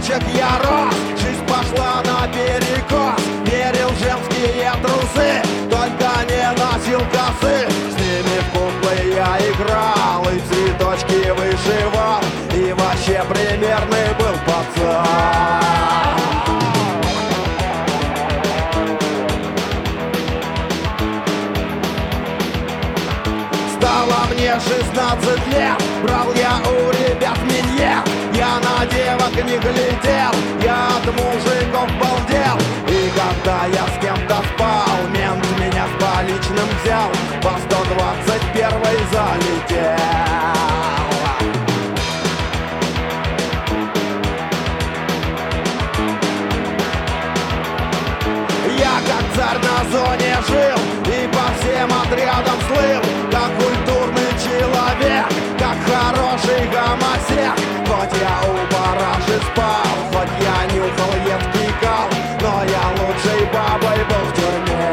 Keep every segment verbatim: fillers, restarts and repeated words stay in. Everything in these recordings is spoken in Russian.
тучек я рос, жизнь пошла наперекос. Мерил женские трусы, только не носил косы. С ними в куклы я играл и цветочки вышивал, и вообще примерный был пацан. Стало мне шестнадцать лет, брал я у ребят миньет. Я на девок не глядел, я от мужиков балдел. И когда я с кем-то спал, мент меня с поличным взял, по сто двадцать первой залетел. Я как царь на зоне жил и по всем отрядам слыл, как культурный человек, как хороший гомосек. Хоть я у параши спал, хоть я нюхал едкий кал, но я лучшей бабой был в тюрьме.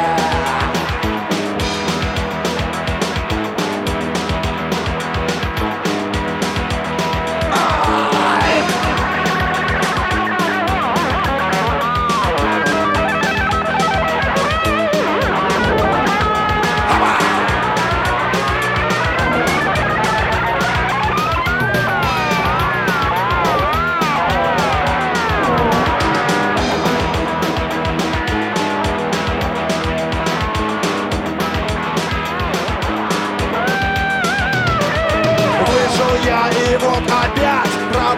Я и вот опять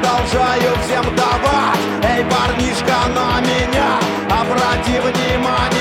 продолжаю всем давать. Эй, парнишка, на меня обрати внимание.